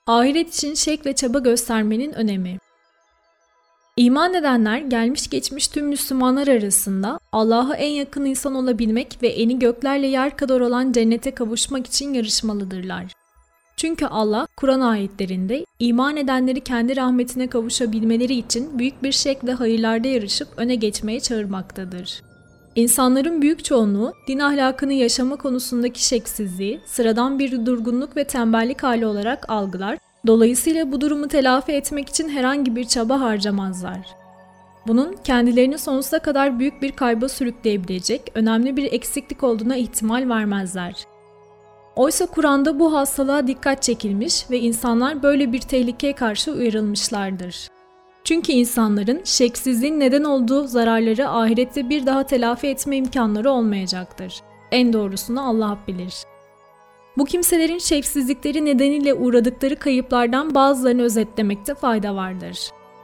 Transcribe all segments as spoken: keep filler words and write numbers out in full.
Ahiret için şevk ve çaba göstermenin önemi. İman edenler gelmiş geçmiş tüm Müslümanlar arasında Allah'a en yakın insan olabilmek ve eni göklerle yer kadar olan cennete kavuşmak için yarışmalıdırlar. Çünkü Allah Kur'an ayetlerinde iman edenleri kendi rahmetine kavuşabilmeleri için büyük bir şekilde hayırlarda yarışıp öne geçmeye çağırmaktadır. İnsanların büyük çoğunluğu din ahlakını yaşama konusundaki şeksizliği sıradan bir durgunluk ve tembellik hali olarak algılar. Dolayısıyla bu durumu telafi etmek için herhangi bir çaba harcamazlar. Bunun kendilerini sonsuza kadar büyük bir kayba sürükleyebilecek önemli bir eksiklik olduğuna ihtimal vermezler. Oysa Kur'an'da bu hastalığa dikkat çekilmiş ve insanlar böyle bir tehlikeye karşı uyarılmışlardır. Çünkü insanların şeksizliğin neden olduğu zararları ahirette bir daha telafi etme imkanları olmayacaktır. En doğrusunu Allah bilir. Bu kimselerin şevksizlikleri nedeniyle uğradıkları kayıplardan bazılarını özetlemekte fayda vardır.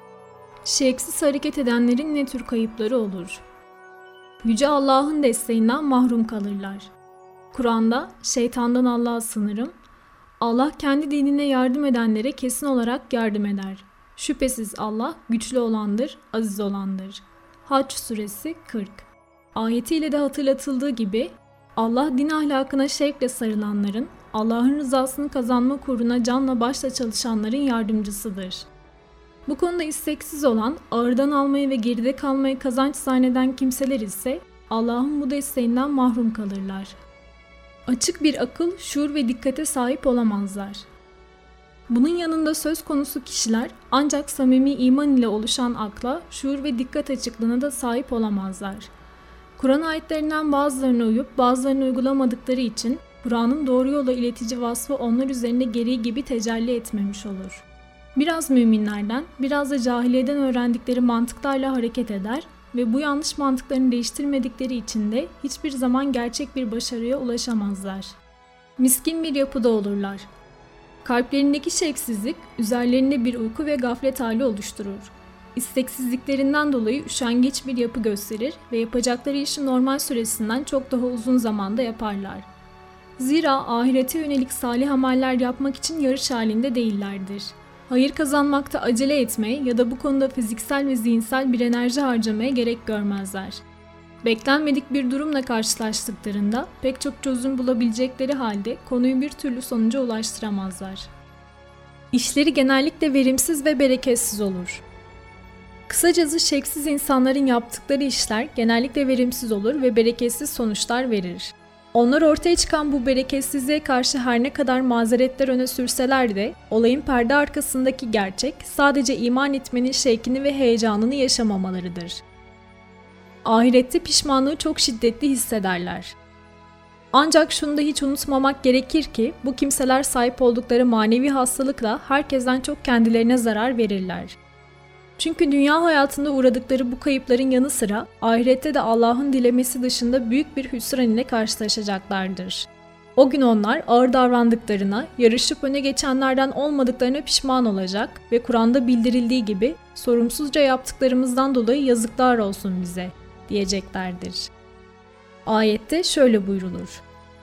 Şevksiz hareket edenlerin ne tür kayıpları olur? Yüce Allah'ın desteğinden mahrum kalırlar. Kur'an'da şeytandan Allah'a sığınırım, Allah kendi dinine yardım edenlere kesin olarak yardım eder. Şüphesiz Allah güçlü olandır, aziz olandır. Hac suresi kırk. Ayetiyle de hatırlatıldığı gibi Allah din ahlakına şevkle sarılanların, Allah'ın rızasını kazanma uğruna canla başla çalışanların yardımcısıdır. Bu konuda isteksiz olan, ağırdan almayı ve geride kalmayı kazanç zanneden kimseler ise Allah'ın bu desteğinden mahrum kalırlar. Açık bir akıl, şuur ve dikkate sahip olamazlar. Bunun yanında söz konusu kişiler ancak samimi iman ile oluşan akla, şuur ve dikkat açıklığına da sahip olamazlar. Kur'an ayetlerinden bazılarına uyup bazılarını uygulamadıkları için Kur'an'ın doğru yola iletici vasfı onlar üzerinde gereği gibi tecelli etmemiş olur. Biraz müminlerden, biraz da cahiliyeden öğrendikleri mantıklarla hareket eder ve bu yanlış mantıklarını değiştirmedikleri için de hiçbir zaman gerçek bir başarıya ulaşamazlar. Miskin bir yapıda olurlar. Kalplerindeki şevksizlik, üzerlerinde bir uyku ve gaflet hali oluşturur. İsteksizliklerinden dolayı üşengeç bir yapı gösterir ve yapacakları işi normal süresinden çok daha uzun zamanda yaparlar. Zira ahirete yönelik salih ameller yapmak için yarış halinde değillerdir. Hayır kazanmakta acele etmeye ya da bu konuda fiziksel ve zihinsel bir enerji harcamaya gerek görmezler. Beklenmedik bir durumla karşılaştıklarında pek çok çözüm bulabilecekleri halde konuyu bir türlü sonuca ulaştıramazlar. İşleri genellikle verimsiz ve bereketsiz olur. Kısacası şevksiz insanların yaptıkları işler genellikle verimsiz olur ve bereketsiz sonuçlar verir. Onlar ortaya çıkan bu bereketsizliğe karşı her ne kadar mazeretler öne sürseler de olayın perde arkasındaki gerçek sadece iman etmenin şevkini ve heyecanını yaşamamalarıdır. Ahirette pişmanlığı çok şiddetli hissederler. Ancak şunu da hiç unutmamak gerekir ki bu kimseler sahip oldukları manevi hastalıkla herkesten çok kendilerine zarar verirler. Çünkü dünya hayatında uğradıkları bu kayıpların yanı sıra ahirette de Allah'ın dilemesi dışında büyük bir hüsran ile karşılaşacaklardır. O gün onlar ağır davrandıklarına, yarışıp öne geçenlerden olmadıklarına pişman olacak ve Kur'an'da bildirildiği gibi sorumsuzca yaptıklarımızdan dolayı yazıklar olsun bize diyeceklerdir. Ayette şöyle buyrulur.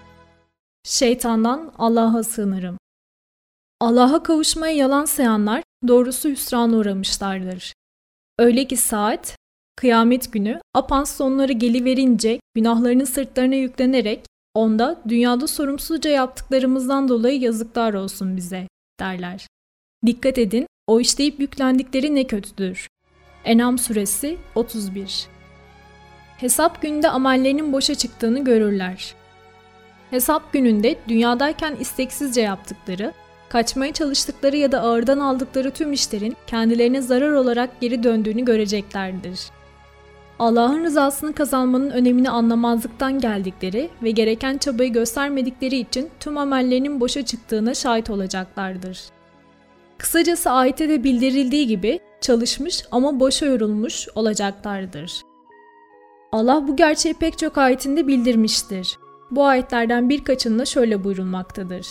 Şeytandan Allah'a sığınırım. Allah'a kavuşmaya yalan sayanlar doğrusu hüsrana uğramışlardır. Öyle ki saat, kıyamet günü apans sonları geliverince günahlarının sırtlarına yüklenerek onda dünyada sorumsuzca yaptıklarımızdan dolayı yazıklar olsun bize derler. Dikkat edin, o işleyip yüklendikleri ne kötüdür. En'am suresi otuz bir. Hesap gününde amellerinin boşa çıktığını görürler. Hesap gününde dünyadayken isteksizce yaptıkları, kaçmaya çalıştıkları ya da ağırdan aldıkları tüm işlerin kendilerine zarar olarak geri döndüğünü göreceklerdir. Allah'ın rızasını kazanmanın önemini anlamazlıktan geldikleri ve gereken çabayı göstermedikleri için tüm amellerinin boşa çıktığına şahit olacaklardır. Kısacası ayette de bildirildiği gibi çalışmış ama boşa yorulmuş olacaklardır. Allah bu gerçeği pek çok ayetinde bildirmiştir. Bu ayetlerden birkaçında şöyle buyurulmaktadır.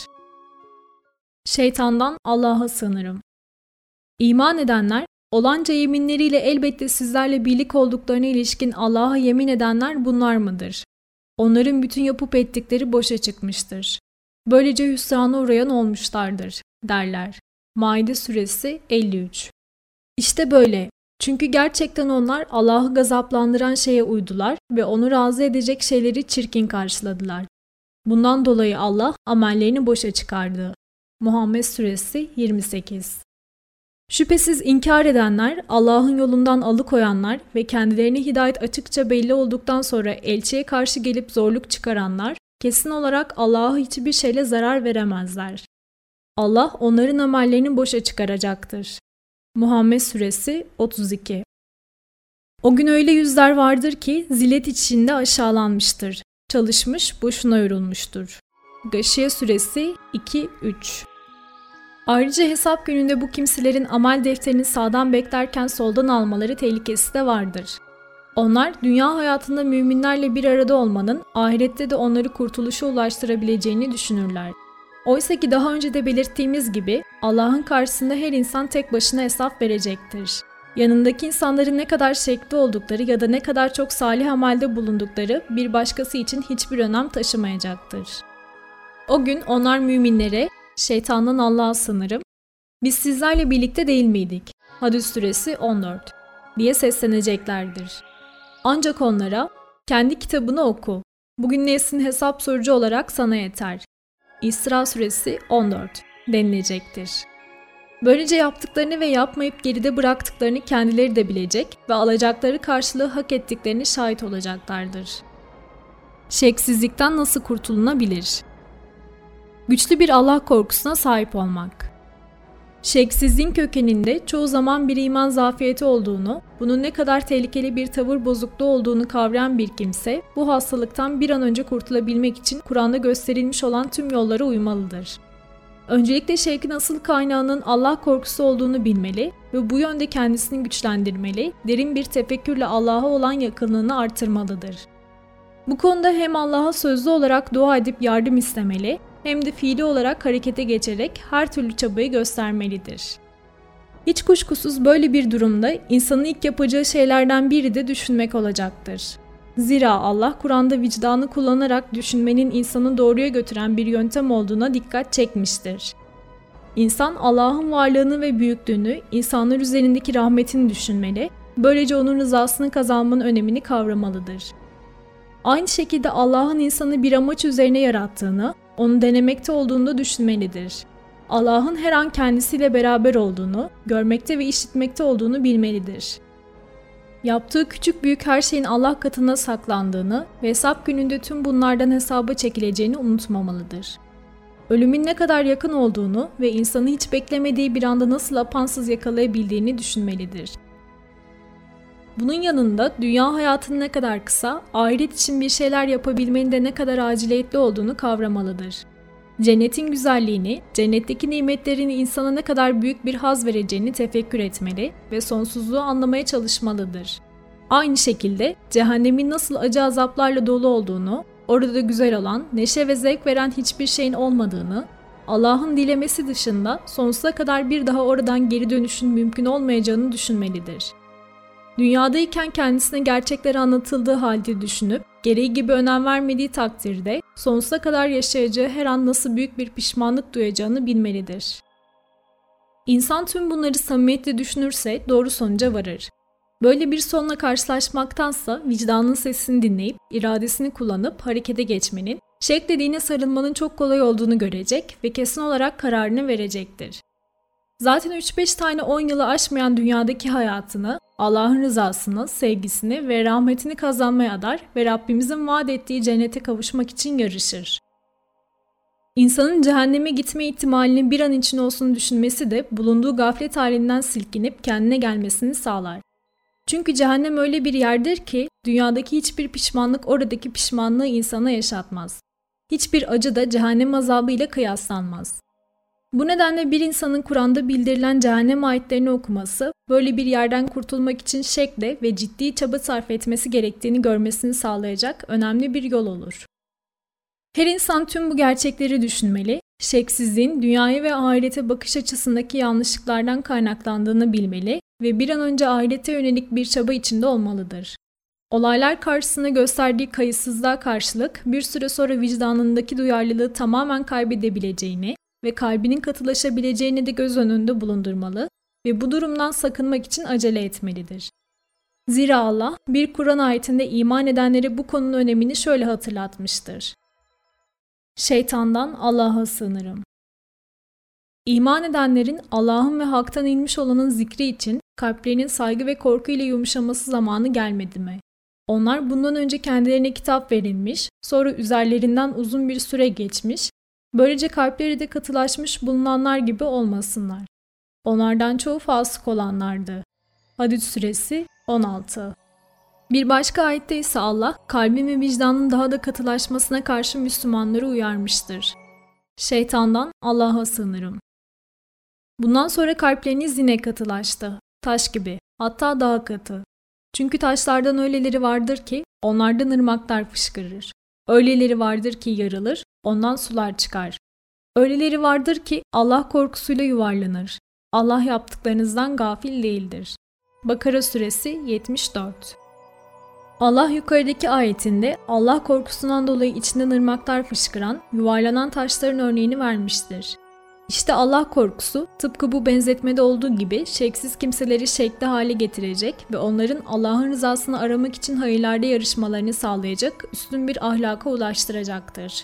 Şeytandan Allah'a sığınırım. İman edenler, olanca yeminleriyle elbette sizlerle birlik olduklarına ilişkin Allah'a yemin edenler bunlar mıdır? Onların bütün yapıp ettikleri boşa çıkmıştır. Böylece hüsrana uğrayan olmuşlardır, derler. Maide suresi elli üç. İşte böyle. Çünkü gerçekten onlar Allah'ı gazaplandıran şeye uydular ve onu razı edecek şeyleri çirkin karşıladılar. Bundan dolayı Allah amellerini boşa çıkardı. Muhammed suresi yirmi sekiz. Şüphesiz inkar edenler, Allah'ın yolundan alıkoyanlar ve kendilerine hidayet açıkça belli olduktan sonra elçiye karşı gelip zorluk çıkaranlar, kesin olarak Allah'a hiçbir şeyle zarar veremezler. Allah onların amellerini boşa çıkaracaktır. Muhammed suresi otuz iki. O gün öyle yüzler vardır ki zillet içinde aşağılanmıştır. Çalışmış, boşuna yorulmuştur. Gâşiye suresi iki üç. Ayrıca hesap gününde bu kimselerin amel defterini sağdan beklerken soldan almaları tehlikesi de vardır. Onlar dünya hayatında müminlerle bir arada olmanın ahirette de onları kurtuluşa ulaştırabileceğini düşünürler. Oysa ki daha önce de belirttiğimiz gibi Allah'ın karşısında her insan tek başına hesap verecektir. Yanındaki insanların ne kadar şekli oldukları ya da ne kadar çok salih amelde bulundukları bir başkası için hiçbir önem taşımayacaktır. O gün onlar müminlere, şeytandan Allah'a sığınırım, biz sizlerle birlikte değil miydik? Hadid suresi on dört diye sesleneceklerdir. Ancak onlara, kendi kitabını oku, bugün nefsin hesap sorucu olarak sana yeter. İsra suresi on dört denilecektir. Böylece yaptıklarını ve yapmayıp geride bıraktıklarını kendileri de bilecek ve alacakları karşılığı hak ettiklerini şahit olacaklardır. Şeksizlikten nasıl kurtulunabilir? Güçlü bir Allah korkusuna sahip olmak. Şeksizliğin kökeninde çoğu zaman bir iman zafiyeti olduğunu, bunun ne kadar tehlikeli bir tavır bozukluğu olduğunu kavrayan bir kimse, bu hastalıktan bir an önce kurtulabilmek için Kur'an'da gösterilmiş olan tüm yollara uymalıdır. Öncelikle şevkin asıl kaynağının Allah korkusu olduğunu bilmeli ve bu yönde kendisini güçlendirmeli, derin bir tefekkürle Allah'a olan yakınlığını artırmalıdır. Bu konuda hem Allah'a sözlü olarak dua edip yardım istemeli, hem de fiili olarak harekete geçerek her türlü çabayı göstermelidir. Hiç kuşkusuz böyle bir durumda insanın ilk yapacağı şeylerden biri de düşünmek olacaktır. Zira Allah Kur'an'da vicdanı kullanarak düşünmenin insanı doğruya götüren bir yöntem olduğuna dikkat çekmiştir. İnsan Allah'ın varlığını ve büyüklüğünü, insanlar üzerindeki rahmetini düşünmeli, böylece onun rızasını kazanmanın önemini kavramalıdır. Aynı şekilde Allah'ın insanı bir amaç üzerine yarattığını, onu denemekte olduğunu da düşünmelidir. Allah'ın her an kendisiyle beraber olduğunu, görmekte ve işitmekte olduğunu bilmelidir. Yaptığı küçük büyük her şeyin Allah katına saklandığını ve hesap gününde tüm bunlardan hesaba çekileceğini unutmamalıdır. Ölümün ne kadar yakın olduğunu ve insanı hiç beklemediği bir anda nasıl apansız yakalayabildiğini düşünmelidir. Bunun yanında dünya hayatının ne kadar kısa, ahiret için bir şeyler yapabilmenin de ne kadar aciliyetli olduğunu kavramalıdır. Cennetin güzelliğini, cennetteki nimetlerin insana ne kadar büyük bir haz vereceğini tefekkür etmeli ve sonsuzluğu anlamaya çalışmalıdır. Aynı şekilde cehennemin nasıl acı azaplarla dolu olduğunu, orada güzel olan, neşe ve zevk veren hiçbir şeyin olmadığını, Allah'ın dilemesi dışında sonsuza kadar bir daha oradan geri dönüşün mümkün olmayacağını düşünmelidir. Dünyadayken kendisine gerçekleri anlatıldığı halde düşünüp, gereği gibi önem vermediği takdirde sonsuza kadar yaşayacağı her an nasıl büyük bir pişmanlık duyacağını bilmelidir. İnsan tüm bunları samimiyetle düşünürse doğru sonuca varır. Böyle bir sonla karşılaşmaktansa vicdanın sesini dinleyip, iradesini kullanıp harekete geçmenin, şevk dediğine sarılmanın çok kolay olduğunu görecek ve kesin olarak kararını verecektir. Zaten üç beş tane on yılı aşmayan dünyadaki hayatını, Allah'ın rızasını, sevgisini ve rahmetini kazanmaya adar ve Rabbimizin vaat ettiği cennete kavuşmak için yarışır. İnsanın cehenneme gitme ihtimalinin bir an için olsun düşünmesi de bulunduğu gaflet halinden silkinip kendine gelmesini sağlar. Çünkü cehennem öyle bir yerdir ki dünyadaki hiçbir pişmanlık oradaki pişmanlığı insana yaşatmaz. Hiçbir acı da cehennem azabı ile kıyaslanmaz. Bu nedenle bir insanın Kur'an'da bildirilen cehennem ayetlerini okuması, böyle bir yerden kurtulmak için şekle ve ciddi çaba sarf etmesi gerektiğini görmesini sağlayacak önemli bir yol olur. Her insan tüm bu gerçekleri düşünmeli, şeksizliğin dünyaya ve ahirete bakış açısındaki yanlışlıklardan kaynaklandığını bilmeli ve bir an önce ahirete yönelik bir çaba içinde olmalıdır. Olaylar karşısında gösterdiği kayıtsızlığa karşılık bir süre sonra vicdanındaki duyarlılığı tamamen kaybedebileceğini, ve kalbinin katılaşabileceğini de göz önünde bulundurmalı ve bu durumdan sakınmak için acele etmelidir. Zira Allah bir Kur'an ayetinde iman edenlere bu konunun önemini şöyle hatırlatmıştır. Şeytandan Allah'a sığınırım. İman edenlerin Allah'ın ve haktan inmiş olanın zikri için kalplerinin saygı ve korku ile yumuşaması zamanı gelmedi mi? Onlar bundan önce kendilerine kitap verilmiş, sonra üzerlerinden uzun bir süre geçmiş, böylece kalpleri de katılaşmış bulunanlar gibi olmasınlar. Onlardan çoğu fasık olanlardı. Hadid suresi on altı. Bir başka ayette ise Allah, kalbin ve vicdanın daha da katılaşmasına karşı Müslümanları uyarmıştır. Şeytandan Allah'a sığınırım. Bundan sonra kalpleriniz yine katılaştı. Taş gibi, hatta daha katı. Çünkü taşlardan öyleleri vardır ki onlardan ırmaklar fışkırır. Öyleleri vardır ki yarılır, ondan sular çıkar. Öyleleri vardır ki Allah korkusuyla yuvarlanır. Allah yaptıklarınızdan gafil değildir. Bakara suresi yetmiş dört. Allah yukarıdaki ayetinde Allah korkusundan dolayı içinden ırmaklar fışkıran, yuvarlanan taşların örneğini vermiştir. İşte Allah korkusu tıpkı bu benzetmede olduğu gibi şeksiz kimseleri şekli hale getirecek ve onların Allah'ın rızasını aramak için hayırlarda yarışmalarını sağlayacak üstün bir ahlaka ulaştıracaktır.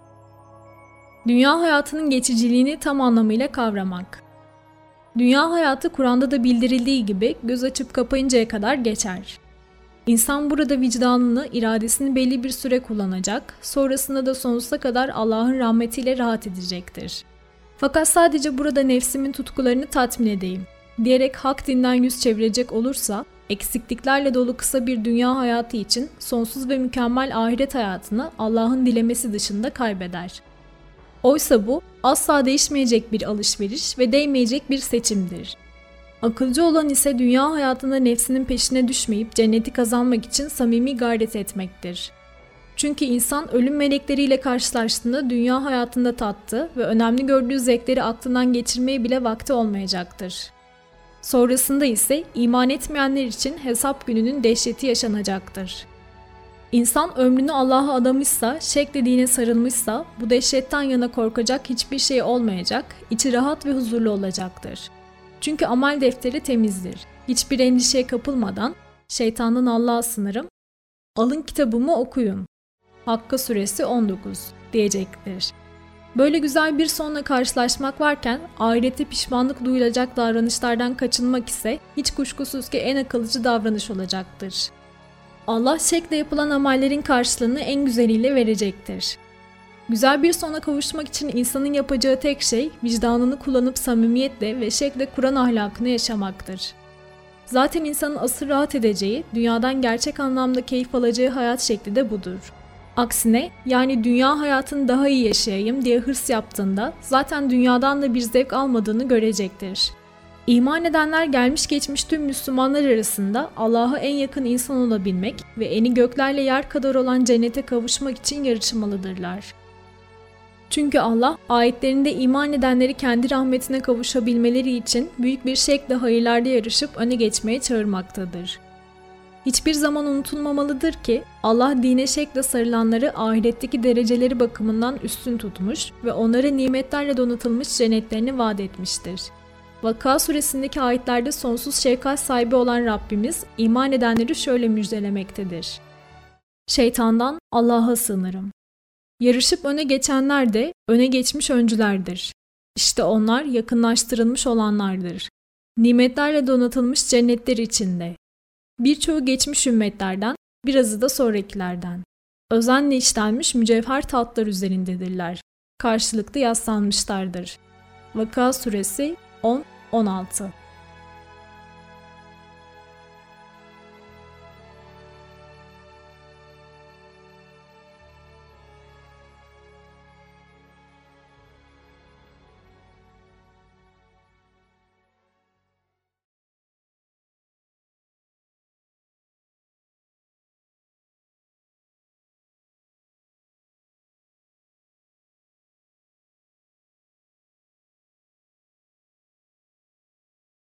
Dünya hayatının geçiciliğini tam anlamıyla kavramak. Dünya hayatı Kur'an'da da bildirildiği gibi göz açıp kapayıncaya kadar geçer. İnsan burada vicdanını, iradesini belli bir süre kullanacak, sonrasında da sonsuza kadar Allah'ın rahmetiyle rahat edecektir. Fakat sadece burada nefsimin tutkularını tatmin edeyim diyerek hak dinden yüz çevirecek olursa, eksikliklerle dolu kısa bir dünya hayatı için sonsuz ve mükemmel ahiret hayatını Allah'ın dilemesi dışında kaybeder. Oysa bu asla değişmeyecek bir alışveriş ve değmeyecek bir seçimdir. Akılcı olan ise dünya hayatında nefsinin peşine düşmeyip cenneti kazanmak için samimi gayret etmektir. Çünkü insan ölüm melekleriyle karşılaştığında dünya hayatında tattığı ve önemli gördüğü zevkleri aklından geçirmeye bile vakti olmayacaktır. Sonrasında ise iman etmeyenler için hesap gününün dehşeti yaşanacaktır. İnsan ömrünü Allah'a adamışsa, şek dediğine sarılmışsa, bu dehşetten yana korkacak hiçbir şey olmayacak, içi rahat ve huzurlu olacaktır. Çünkü amel defteri temizdir. Hiçbir endişeye kapılmadan, şeytandan Allah'a sığınırım, alın kitabımı okuyun. Hakka suresi on dokuz diyecektir. Böyle güzel bir sonla karşılaşmak varken ahirette pişmanlık duyulacak davranışlardan kaçınmak ise hiç kuşkusuz ki en akıllıcı davranış olacaktır. Allah şekle yapılan amellerin karşılığını en güzeliyle verecektir. Güzel bir sona kavuşmak için insanın yapacağı tek şey vicdanını kullanıp samimiyetle ve şekle Kur'an ahlakını yaşamaktır. Zaten insanın asıl rahat edeceği, dünyadan gerçek anlamda keyif alacağı hayat şekli de budur. Aksine yani dünya hayatını daha iyi yaşayayım diye hırs yaptığında zaten dünyadan da bir zevk almadığını görecektir. İman edenler gelmiş geçmiş tüm Müslümanlar arasında Allah'a en yakın insan olabilmek ve eni göklerle yer kadar olan cennete kavuşmak için yarışmalıdırlar. Çünkü Allah ayetlerinde iman edenleri kendi rahmetine kavuşabilmeleri için büyük bir şekilde hayırlarda yarışıp öne geçmeye çağırmaktadır. Hiçbir zaman unutulmamalıdır ki Allah dine şekle sarılanları ahiretteki dereceleri bakımından üstün tutmuş ve onlara nimetlerle donatılmış cennetlerini vaat etmiştir. Vakâ suresindeki ayetlerde sonsuz şefkat sahibi olan Rabbimiz iman edenleri şöyle müjdelemektedir. Şeytandan Allah'a sığınırım. Yarışıp öne geçenler de öne geçmiş öncülerdir. İşte onlar yakınlaştırılmış olanlardır. Nimetlerle donatılmış cennetler içinde. Birçoğu geçmiş ümmetlerden, birazı da sonrakilerden. Özenle işlenmiş mücevher tahtlar üzerindedirler. Karşılıklı yaslanmışlardır. Vakâ suresi on on altı.